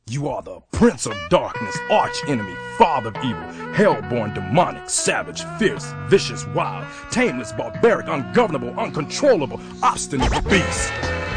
You are the prince of darkness, arch-enemy, father of evil, hell-born, demonic, savage, fierce, vicious, wild, tameless, barbaric, ungovernable, uncontrollable, obstinate beast.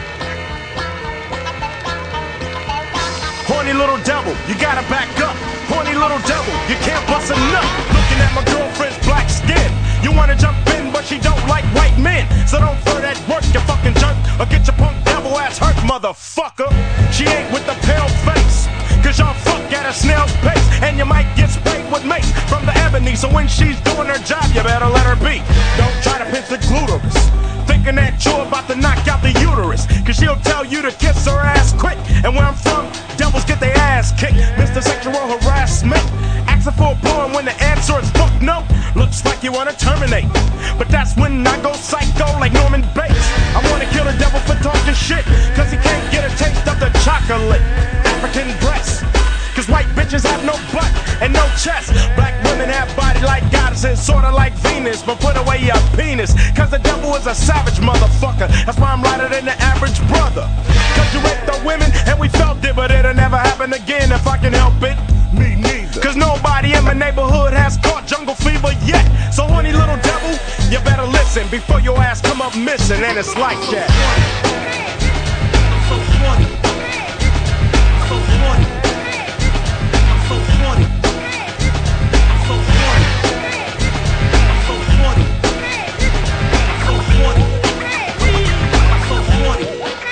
Horny little devil, you gotta back up. Horny little devil, you can't bust a nut. Looking at my girlfriend's black skin. You wanna jump in, but she don't like white men. So don't throw that work, you fucking jerk, or get your punk devil ass hurt, motherfucker. She ain't with the pale face, cause y'all fuck at a snail's pace. And you might get sprayed with mace from the ebony. So when she's doing her job, you better let her be. Don't try to pinch the gluteus, thinking that you're about to knock out the uterus, cause she'll tell you to kiss her ass quick. And where I'm from, devils get their ass kicked. Mr. Sexual Harassment, asking for a blowing when the answer is fuck no. Looks like you wanna terminate, but that's when I go psycho like Norman Bates. I wanna kill the devil for talking shit, cause he can't get a taste of the chocolate African breast. Cause white bitches have no butt and no chest. Black women have body like goddesses, sorta like Venus, but put away your penis, cause the devil is a savage motherfucker. That's why I'm lighter than the average brother. Cause you raped the women and we felt it, but it'll never happen again if I can help it. Me neither. Cause nobody in my neighborhood has caught jungle fever yet. So horny little devil, you better listen before your ass come up missing, and it's like that. So horny. So horny. So horny. So horny. So horny. So horny. So horny.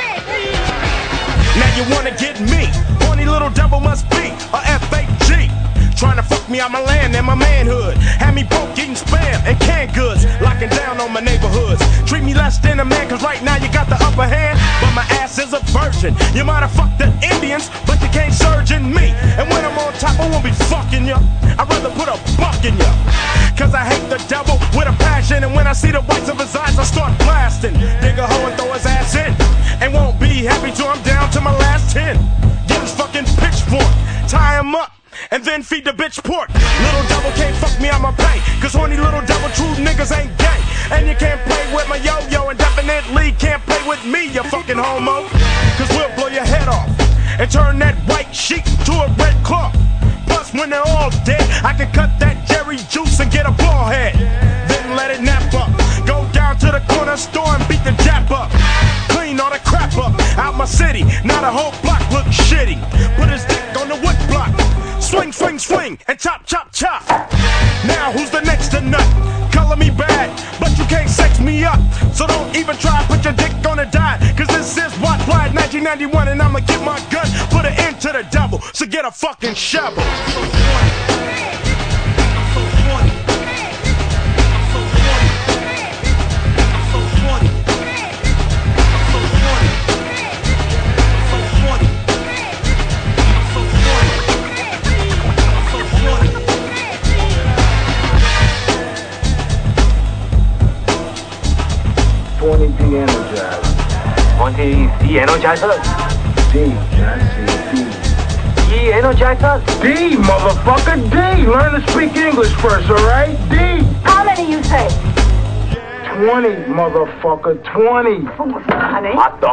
Now you wanna get me? Horny little devil must be a F-A-G. Trying to fuck me out my land and my manhood. Had me broke eating spam and canned goods, locking down on my neighborhoods. Treat me less than a man, cause right now you got the upper hand, but my ass is a virgin. You might have fucked the Indians, but you can't surge in me. And when I'm on top, I won't be fucking you. I'd rather put a buck in you, cause I hate the devil with a passion. And when I see the whites of his eyes, I start blasting. Dig a hoe and throw his ass in, and won't be happy till I'm down to my last 10. Get his fucking pitchfork, tie him up, and then feed the bitch pork. Little devil can't fuck me on my pay, cause horny little devil true niggas ain't gay. And you can't play with my yo-yo, and definitely can't play with me, you fucking homo. Cause we'll blow your head off and turn that white sheet to a red cloth. Plus when they're all dead, I can cut that Jerry juice and get a ball head, then let it nap up. Go down to the corner store and beat the jap up. Clean all the crap up out my city, now the whole block look shitty. Put his dick on the wood block, swing, swing, swing, and chop, chop, chop. Now who's the next to nut? Color me bad, but you can't sex me up. So don't even try, put your dick on a dime, cause this is Watch Pride 1991, and I'ma get my gun, put an end to the devil, so get a fucking shovel. So horny. So horny. So horny. So horny. So horny. So horny. So horny. So horny. 20 de-energizer. 20 de-energizer? D-I-C-D. De-energizer? D, motherfucker, D. Learn to speak English first, alright? D. How many you say? 20, motherfucker, 20. Honey? What the